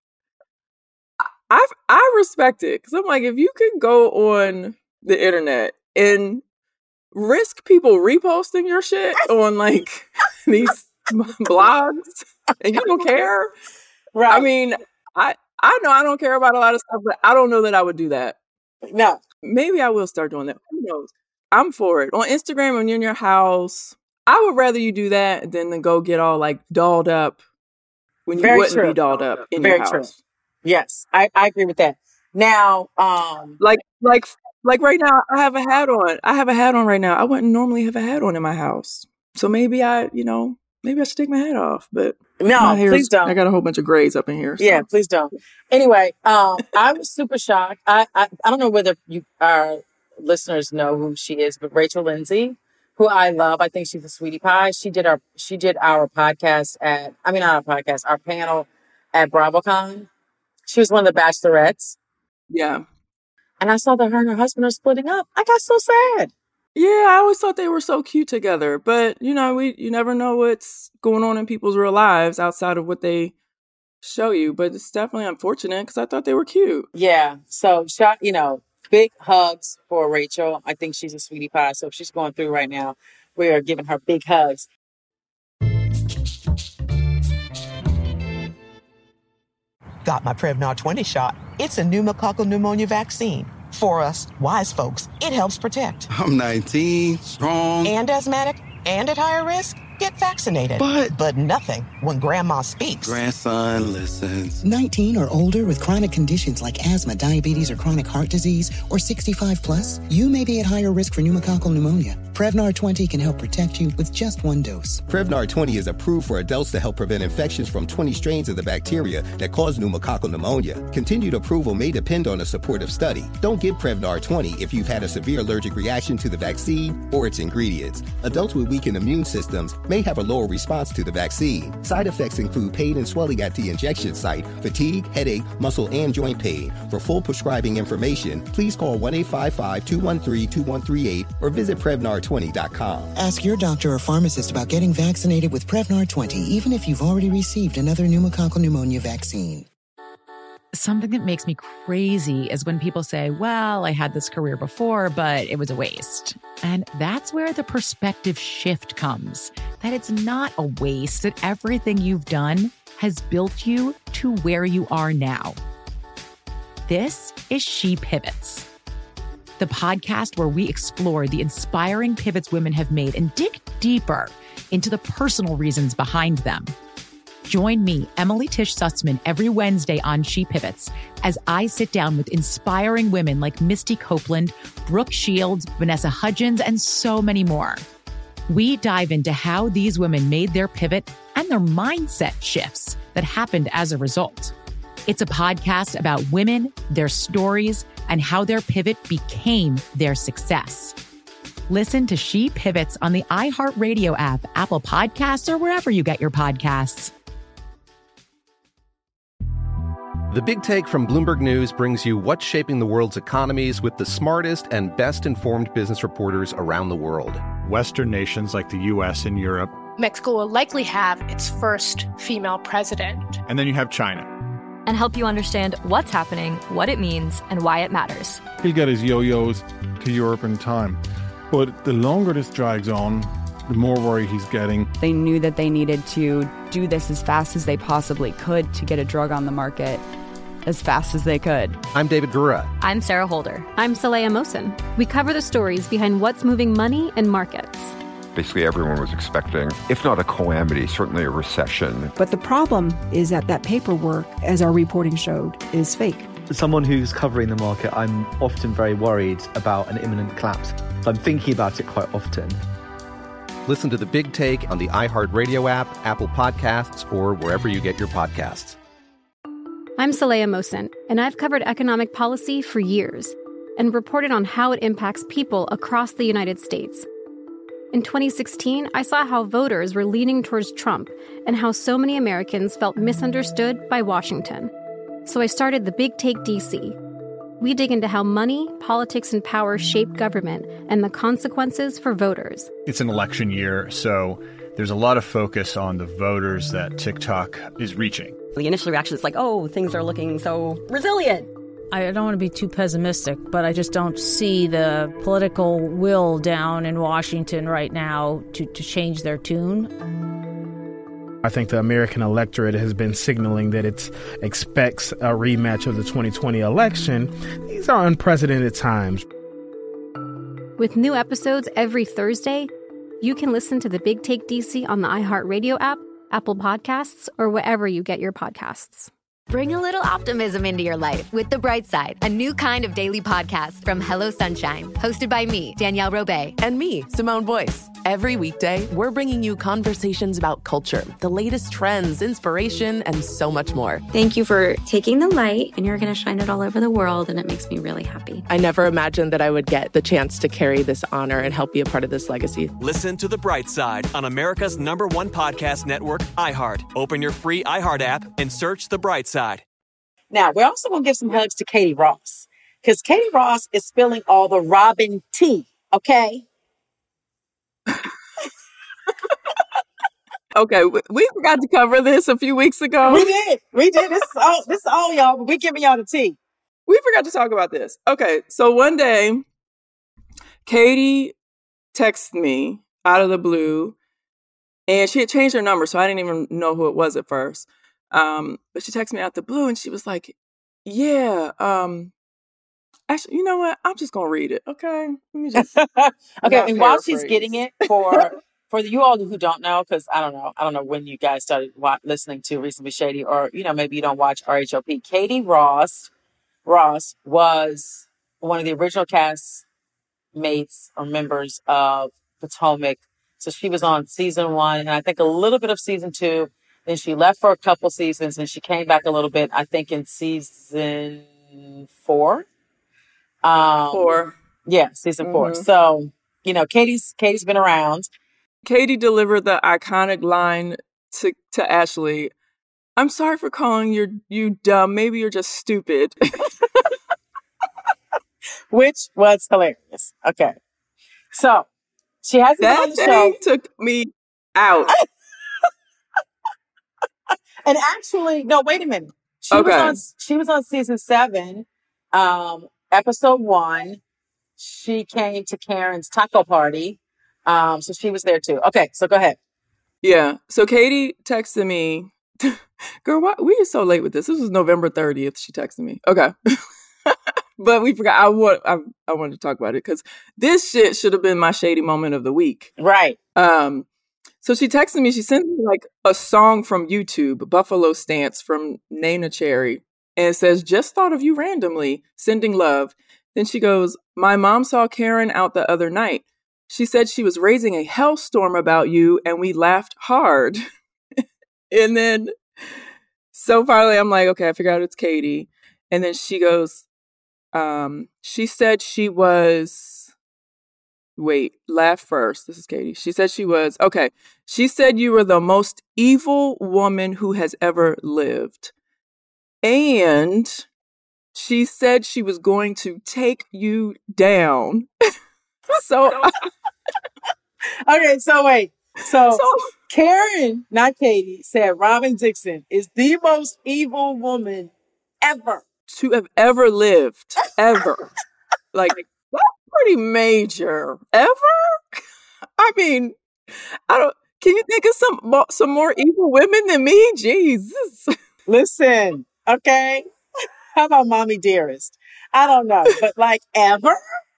I I respect it because I'm like, if you can go on the internet and risk people reposting your shit on like these blogs and you don't care. Right. I mean, I I know I don't care about a lot of stuff, but I don't know that I would do that. No. Maybe I will start doing that. Who knows? I'm for it. On Instagram, when you're in your house, I would rather you do that than to go get all like dolled up when you Very wouldn't true. be dolled up in Very your true. house. Yes, I, I agree with that. Now, um, Like like like right now, I have a hat on. I have a hat on right now. I wouldn't normally have a hat on in my house. So maybe I, you know, maybe I should take my hat off. But No, my hair's- please don't. I got a whole bunch of grays up in here. so. yeah, please don't. Anyway, um, I was super shocked. I, I I don't know whether you our listeners know who she is, but Rachel Lindsay, who I love, I think she's a sweetie pie. She did our she did our podcast at I mean not our podcast, our panel at BravoCon. She was one of the bachelorettes. Yeah. And I saw that her and her husband are splitting up. I got so sad. Yeah, I always thought they were so cute together. But, you know, we you never know what's going on in people's real lives outside of what they show you. But it's definitely unfortunate because I thought they were cute. Yeah. So, shot, you know, big hugs for Rachel. I think she's a sweetie pie. So if she's going through right now, we are giving her big hugs. Got my Prevnar twenty shot. It's a pneumococcal pneumonia vaccine. For us, wise folks, it helps protect. I'm nineteen, strong. And asthmatic, and at higher risk. Get vaccinated. But... But nothing when grandma speaks. Grandson listens. nineteen or older with chronic conditions like asthma, diabetes, or chronic heart disease, or sixty-five plus, you may be at higher risk for pneumococcal pneumonia. Prevnar twenty can help protect you with just one dose. Prevnar twenty is approved for adults to help prevent infections from twenty strains of the bacteria that cause pneumococcal pneumonia. Continued approval may depend on a supportive study. Don't get Prevnar twenty if you've had a severe allergic reaction to the vaccine or its ingredients. Adults with weakened immune systems may have a lower response to the vaccine. Side effects include pain and swelling at the injection site, fatigue, headache, muscle, and joint pain. For full prescribing information, please call one eight five five, two one three, two one three eight or visit Prevnar twenty dot com. Ask your doctor or pharmacist about getting vaccinated with Prevnar twenty, even if you've already received another pneumococcal pneumonia vaccine. Something that makes me crazy is when people say, well, I had this career before, but it was a waste. And that's where the perspective shift comes, that it's not a waste, that everything you've done has built you to where you are now. This is She Pivots, the podcast where we explore the inspiring pivots women have made and dig deeper into the personal reasons behind them. Join me, Emily Tish Sussman, every Wednesday on She Pivots as I sit down with inspiring women like Misty Copeland, Brooke Shields, Vanessa Hudgens, and so many more. We dive into how these women made their pivot and their mindset shifts that happened as a result. It's a podcast about women, their stories, and how their pivot became their success. Listen to She Pivots on the iHeartRadio app, Apple Podcasts, or wherever you get your podcasts. The Big Take from Bloomberg News brings you what's shaping the world's economies with the smartest and best-informed business reporters around the world. Western nations like the U S and Europe. Mexico will likely have its first female president. And then you have China. And help you understand what's happening, what it means, and why it matters. He'll get his yo-yos to Europe in time. But the longer this drags on, the more worry he's getting. They knew that they needed to do this as fast as they possibly could to get a drug on the market as fast as they could. I'm David Gura. I'm Sarah Holder. I'm Saleha Mohsen. We cover the stories behind what's moving money and markets. Basically, everyone was expecting, if not a calamity, certainly a recession. But the problem is that that paperwork, as our reporting showed, is fake. As someone who's covering the market, I'm often very worried about an imminent collapse. I'm thinking about it quite often. Listen to The Big Take on the iHeartRadio app, Apple Podcasts, or wherever you get your podcasts. I'm Saleha Mohsen, and I've covered economic policy for years and reported on how it impacts people across the United States. In twenty sixteen, I saw how voters were leaning towards Trump and how so many Americans felt misunderstood by Washington. So I started The Big Take D C. We dig into how money, politics, and power shape government and the consequences for voters. It's an election year, so there's a lot of focus on the voters that TikTok is reaching. The initial reaction is like, oh, things are looking so resilient. I don't want to be too pessimistic, but I just don't see the political will down in Washington right now to, to change their tune. I think the American electorate has been signaling that it expects a rematch of the twenty twenty election. These are unprecedented times. With new episodes every Thursday, you can listen to The Big Take D C on the iHeartRadio app, Apple Podcasts, or wherever you get your podcasts. Bring a little optimism into your life with The Bright Side, a new kind of daily podcast from Hello Sunshine, hosted by me, Danielle Robay. And me, Simone Boyce. Every weekday, we're bringing you conversations about culture, the latest trends, inspiration, and so much more. Thank you for taking the light, and you're going to shine it all over the world, and it makes me really happy. I never imagined that I would get the chance to carry this honor and help be a part of this legacy. Listen to The Bright Side on America's number one podcast network, iHeart. Open your free iHeart app and search The Bright Side. Now, we're also going to give some hugs to Katie Ross, because Katie Ross is spilling all the Robin tea, okay? Okay, we, we forgot to cover this a few weeks ago. We did. We did. This is all, this is all y'all, but we giving y'all the tea. We forgot to talk about this. Okay, so one day, Katie texted me out of the blue, and she had changed her number, so I didn't even know who it was at first. Um, but she texted me out the blue, and she was like, yeah, um, actually, you know what? I'm just going to read it, okay? Let me just... okay, and while she's getting it, for for you all who don't know, because I don't know, I don't know when you guys started wa- listening to Reasonably Shady, or, you know, maybe you don't watch R H O P. Katie Ross, Ross was one of the original cast mates or members of Potomac. So she was on season one, and I think a little bit of season two. Then she left for a couple seasons, and she came back a little bit, I think, in season four. Um, four. Yeah, season Mm-hmm. four. So, you know, Katie's Katie's been around. Katie delivered the iconic line to, to Ashley, I'm sorry for calling you, you dumb. Maybe you're just stupid. Which was hilarious. Okay. So, she hasn't been that on the thing show. took me out. And actually, no, wait a minute. She Okay. was on she was on season seven, um, episode one. She came to Karen's taco party. Um, so she was there too. Okay, so go ahead. Yeah. So Katie texted me, girl, why we are so late with this. This was November thirtieth. She texted me. Okay. But we forgot. I want. I, I wanted to talk about it because this shit should have been my shady moment of the week. Right. Um. So she texted me. She sent me like a song from YouTube, Buffalo Stance from Nana Cherry, and it says, "Just thought of you randomly, sending love." Then she goes, "My mom saw Karen out the other night. She said she was raising a hellstorm about you, and we laughed hard." And then, so finally, I'm like, okay, I figured out it's Katie. And then she goes, um, she said she was, wait, laugh first. This is Katie. She said she was, okay. She said you were the most evil woman who has ever lived. And she said she was going to take you down. So, okay, so wait. So, So- Karen, not Katie, said Robin Dixon is the most evil woman ever. to have ever lived, ever. Like, that's pretty major. Ever? I mean, I don't, can you think of some, mo- some more evil women than me? Jesus. Listen, okay? How about Mommy Dearest? I don't know, but like ever?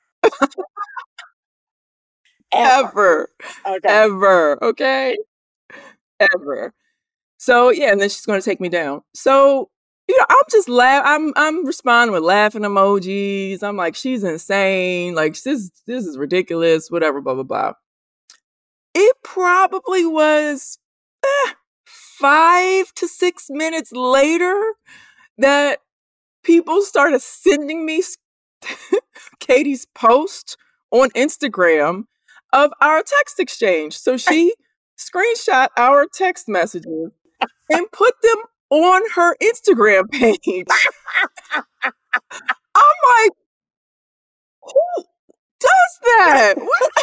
Ever. Okay. Ever. Okay? Ever. So, yeah, and then she's going to take me down. So, you know, I'm just laugh. I'm I'm responding with laughing emojis. I'm like, she's insane. Like, this this is ridiculous. Whatever, blah, blah, blah. It probably was eh, five to six minutes later that people started sending me Katie's post on Instagram of our text exchange. So she screenshot our text messages and put them on her Instagram page. I'm like, who does that? What?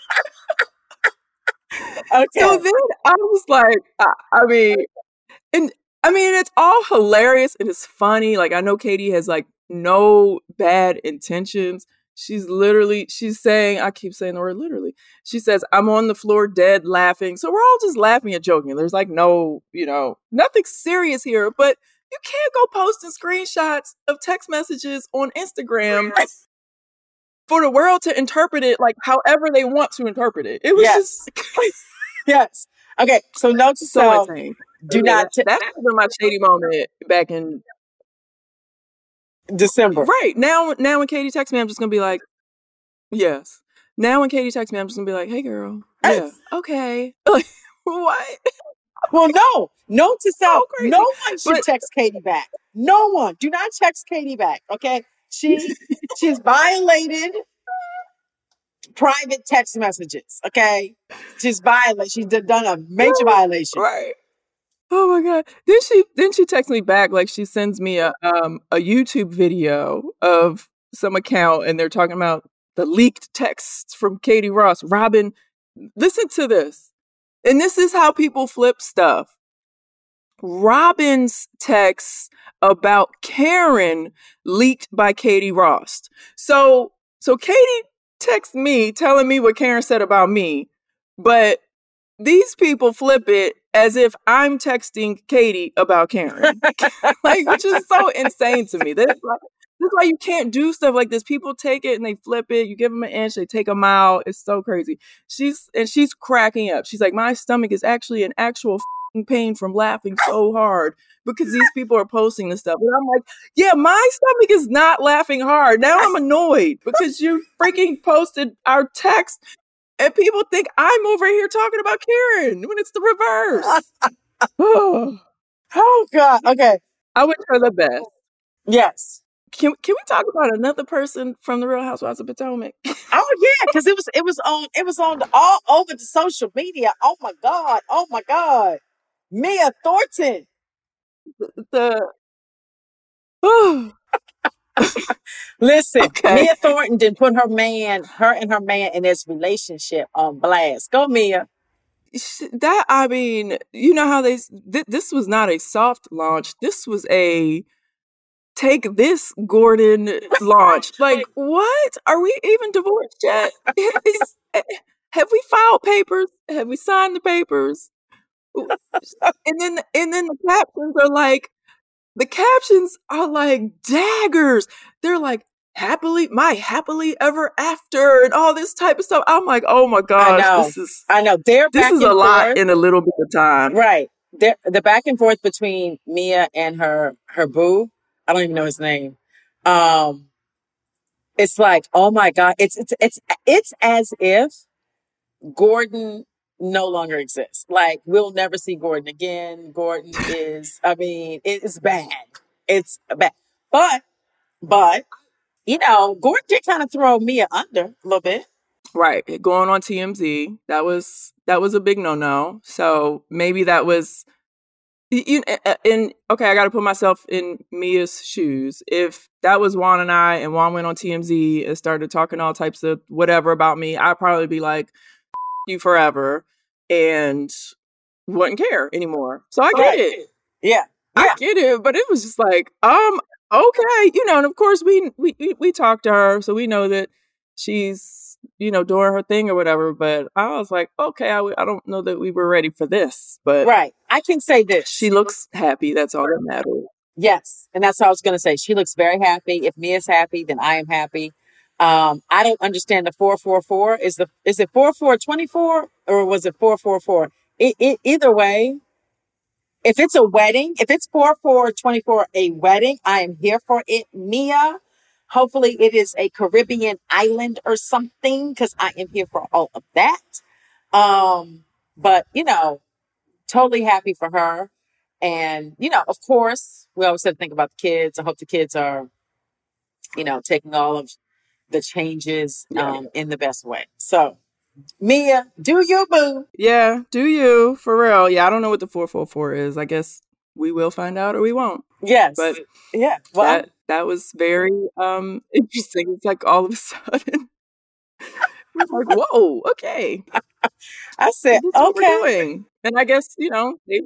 Okay. So then I was like, I, I mean, and I mean, it's all hilarious and it's funny. Like, I know Katie has like no bad intentions. She's literally, she's saying, I keep saying the word literally. She says, I'm on the floor dead laughing. So we're all just laughing and joking. There's like no, you know, nothing serious here, but you can't go posting screenshots of text messages on Instagram for the world to interpret it like however they want to interpret it. It was Yes. just Yes. Okay, so note to so self, insane. do Yeah, not that, that was my shady moment back in December. Right. Now now when Katie texts me, I'm just gonna be like, yes. Now when Katie texts me, I'm just gonna be like, hey girl. Yeah. Okay. Like, what? Well, no. Note to self, crazy. no one should But- text Katie back. No one. Do not text Katie back, okay? She she's violated private text messages, okay? She's violated. She's d- done a major violation. Right. Oh my God. Then she then she texts me back, like she sends me a um a YouTube video of some account and they're talking about the leaked texts from Katie Ross. Robin, listen to this. And this is how people flip stuff. Robin's texts about Karen leaked by Katie Ross. So so Katie texts me telling me what Karen said about me, but these people flip it as if I'm texting Katie about Karen. Like, which is so insane to me. That's like, this is why you can't do stuff like this. People take it and they flip it. You give them an inch, they take a mile. It's so crazy. She's and she's cracking up. She's like, my stomach is actually an actual pain from laughing so hard because these people are posting this stuff. And I'm like, yeah, my stomach is not laughing hard. Now I'm annoyed because you freaking posted our text and people think I'm over here talking about Karen when it's the reverse. Oh, God. Okay. I wish her the best. Yes. Can can we talk about another person from the Real Housewives of Potomac? Oh yeah, because it was it was on it was on the, all over the social media. Oh my God. Oh my God. Mia Thornton. The, the Listen, okay. Mia Thornton didn't put her man, her and her man in this relationship on blast. Go, Mia. That, I mean, you know how they, th- this was not a soft launch. This was a take this Gordon launch. Like, what? Are we even divorced yet? Is, have we filed papers? Have we signed the papers? And then, and then the captions are like, the captions are like daggers. They're like, happily, my happily ever after, and all this type of stuff. I'm like, oh my gosh, I know. this is I know. They're this back is and a lot forth. in a little bit of time. Right. They're, the back and forth between Mia and her her boo. I don't even know his name. Um, it's like, oh my God, it's it's it's it's as if Gordon no longer exists. Like, we'll never see Gordon again. Gordon is, I mean, it's bad. It's bad. But, but, you know, Gordon did kind of throw Mia under a little bit. Right. Going on T M Z, that was, that was a big no-no. So maybe that was, you and okay, I got to put myself in Mia's shoes. If that was Juan and I, and Juan went on T M Z and started talking all types of whatever about me, I'd probably be like, you forever, and wouldn't care anymore. So I get Right. it. Yeah. I get it, but it was just like, um, okay, you know, and of course we we we, we talked to her, so we know that she's, you know, doing her thing or whatever. But I was like, okay, I, I don't know that we were ready for this, but Right. I can say this. she looks happy. That's all that matters. Yes. And that's what I was going to say. She looks very happy. If Mia's happy, then I am happy. Um, I don't understand the four four four. Is the is it four four twenty-four or was it four four four? It, it, either way, if it's a wedding, if it's four four twenty-four, a wedding, I am here for it. Mia, hopefully it is a Caribbean island or something, because I am here for all of that. Um, but, you know, totally happy for her. And, you know, of course, we always have to think about the kids. I hope the kids are, you know, taking all of the changes um, in the best way. So, Mia, do you, boo? Yeah, do you, for real. Yeah, I don't know what the four four four is. I guess we will find out or we won't. Yes. But yeah, well, that, that was very um, interesting. It's like all of a sudden, it's like, whoa, okay. I said, this is what okay. we're doing. And I guess, you know, they,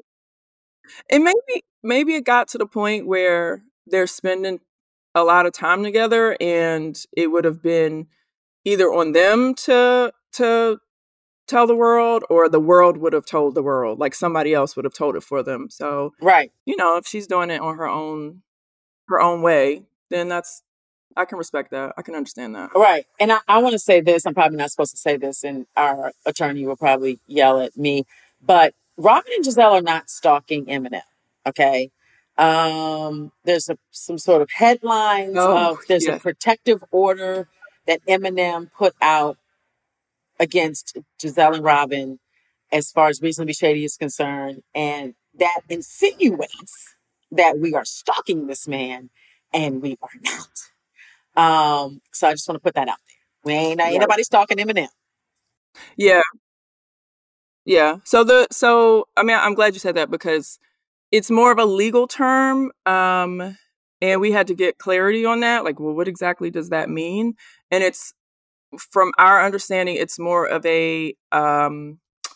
and maybe, maybe it got to the point where they're spending a lot of time together and it would have been either on them to to tell the world or the world would have told the world, like somebody else would have told it for them. So, right. You know, if she's doing it on her own, her own way, then that's, I can respect that. I can understand that. Right. And I, I want to say this, I'm probably not supposed to say this and our attorney will probably yell at me, but Robin and Giselle are not stalking Eminem. Okay. Um, there's a, some sort of headlines Oh, of, there's yeah. a protective order that Eminem put out against Giselle and Robin as far as Reasonably Shady is concerned. And that insinuates that we are stalking this man and we are not. Um, so I just want to put that out there. We ain't, ain't Right. nobody stalking Eminem. Yeah. Yeah. So the, so, I mean, I'm glad you said that because it's more of a legal term. Um, and we had to get clarity on that. Like, well, what exactly does that mean? And it's, from our understanding, it's more of a um,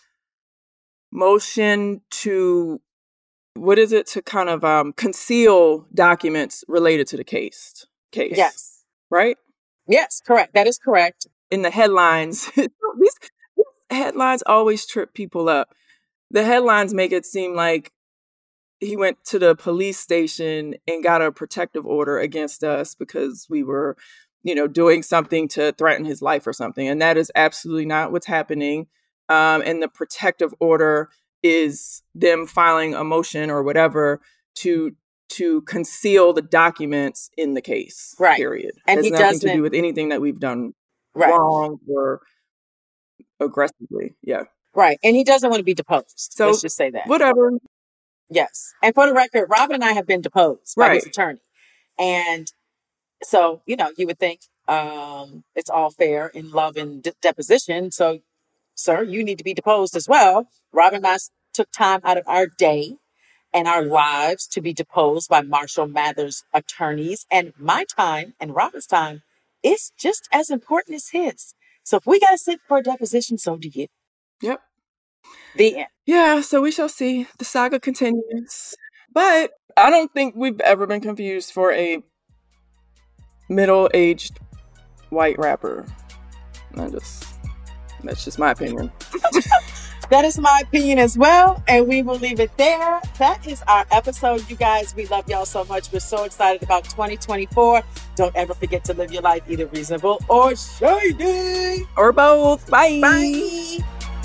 motion to, what is it? To kind of um, conceal documents related to the case. Case. Yes. Right? Yes, correct. That is correct. In the headlines, these, these headlines always trip people up. The headlines make it seem like he went to the police station and got a protective order against us because we were, you know, doing something to threaten his life or something. And that is absolutely not what's happening. Um, and the protective order is them filing a motion or whatever to to conceal the documents in the case. Right. Period. And it has he nothing doesn't to do with anything that we've done right. wrong or aggressively. Yeah. Right. And he doesn't want to be deposed. So let's just say that. Whatever. Yes. And for the record, Robin and I have been deposed by Right. his attorney. And so, you know, you would think um, it's all fair in love and de- deposition. So, sir, you need to be deposed as well. Robin and I took time out of our day and our lives to be deposed by Marshall Mathers attorneys. And my time and Robin's time is just as important as his. So if we got to sit for a deposition, so do you. Yep. The end. Yeah, so we shall see. The saga continues. But I don't think we've ever been confused for a middle-aged white rapper. I just, that's just my opinion. That is my opinion as well, and we will leave it there. That is our episode, you guys. We love y'all so much. We're so excited about twenty twenty-four. Don't ever forget to live your life either reasonable or shady. Or both. Bye. Bye.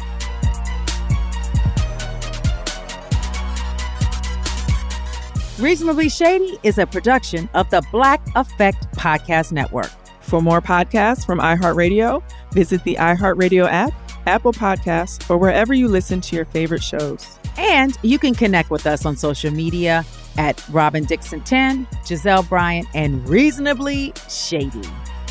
Reasonably Shady is a production of the Black Effect Podcast Network. For more podcasts from iHeartRadio, visit the iHeartRadio app, Apple Podcasts, or wherever you listen to your favorite shows. And you can connect with us on social media at Robin Dixon ten, Giselle Bryant, and Reasonably Shady.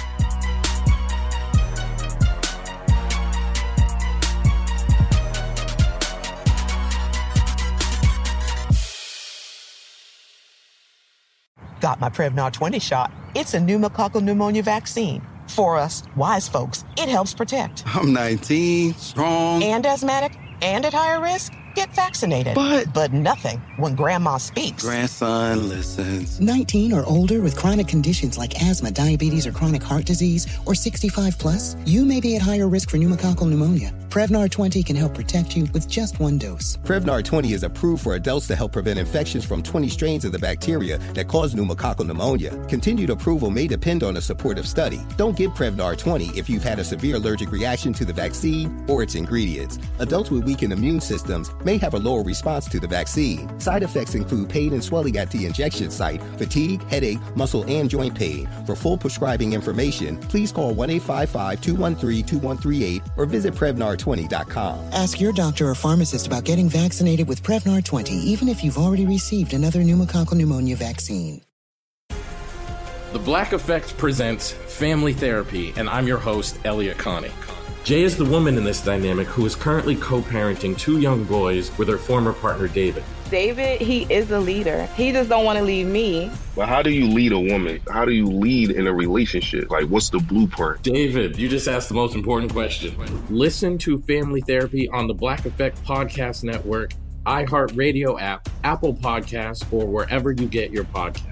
Got my Prevnar twenty shot. It's a pneumococcal pneumonia vaccine. For us, wise folks, it helps protect. I'm nineteen, strong. And asthmatic, and at higher risk. Get vaccinated. But... But nothing when grandma speaks. Grandson listens. nineteen or older with chronic conditions like asthma, diabetes, or chronic heart disease, or sixty-five plus, you may be at higher risk for pneumococcal pneumonia. Prevnar twenty can help protect you with just one dose. Prevnar twenty is approved for adults to help prevent infections from twenty strains of the bacteria that cause pneumococcal pneumonia. Continued approval may depend on a supportive study. Don't give Prevnar twenty if you've had a severe allergic reaction to the vaccine or its ingredients. Adults with weakened immune systems may have a lower response to the vaccine. Side effects include pain and swelling at the injection site, fatigue, headache, muscle, and joint pain. For full prescribing information, please call one eight five five, two one three, two one three eight or visit Prevnar twenty dot com. Ask your doctor or pharmacist about getting vaccinated with Prevnar twenty, even if you've already received another pneumococcal pneumonia vaccine. The Black Effect presents Family Therapy, and I'm your host, Elliot Connie. Jay is the woman in this dynamic who is currently co-parenting two young boys with her former partner, David. David, he is a leader. He just don't want to leave me. But how do you lead a woman? How do you lead in a relationship? Like, what's the blueprint? David, you just asked the most important question. Listen to Family Therapy on the Black Effect Podcast Network, iHeartRadio app, Apple Podcasts, or wherever you get your podcasts.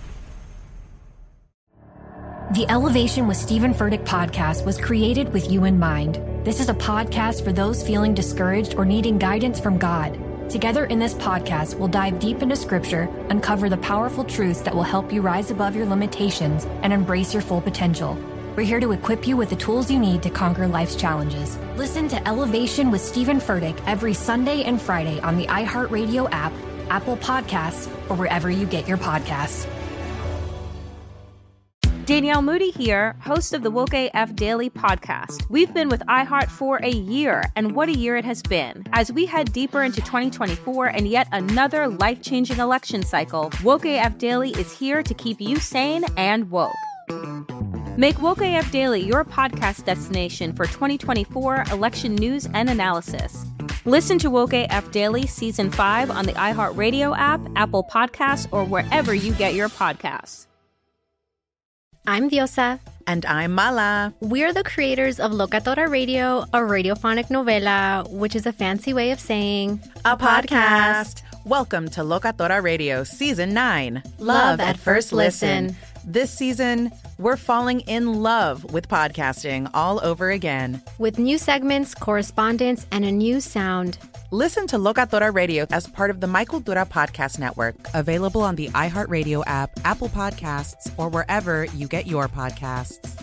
The Elevation with Stephen Furtick podcast was created with you in mind. This is a podcast for those feeling discouraged or needing guidance from God. Together in this podcast, we'll dive deep into scripture, uncover the powerful truths that will help you rise above your limitations and embrace your full potential. We're here to equip you with the tools you need to conquer life's challenges. Listen to Elevation with Stephen Furtick every Sunday and Friday on the iHeartRadio app, Apple Podcasts, or wherever you get your podcasts. Danielle Moody here, host of the Woke A F Daily podcast. We've been with iHeart for a year, and what a year it has been. As we head deeper into twenty twenty-four and yet another life-changing election cycle, Woke A F Daily is here to keep you sane and woke. Make Woke A F Daily your podcast destination for twenty twenty-four election news and analysis. Listen to Woke A F Daily Season five on the iHeartRadio app, Apple Podcasts, or wherever you get your podcasts. I'm Diosa. And I'm Mala. We're the creators of Locatora Radio, a radiophonic novela, which is a fancy way of saying a podcast. Welcome to Locatora Radio Season nine. Love, love at First Listen. listen. This season, we're falling in love with podcasting all over again. With new segments, correspondence, and a new sound. Listen to Locatora Radio as part of the My Cultura Podcast Network, available on the iHeartRadio app, Apple Podcasts, or wherever you get your podcasts.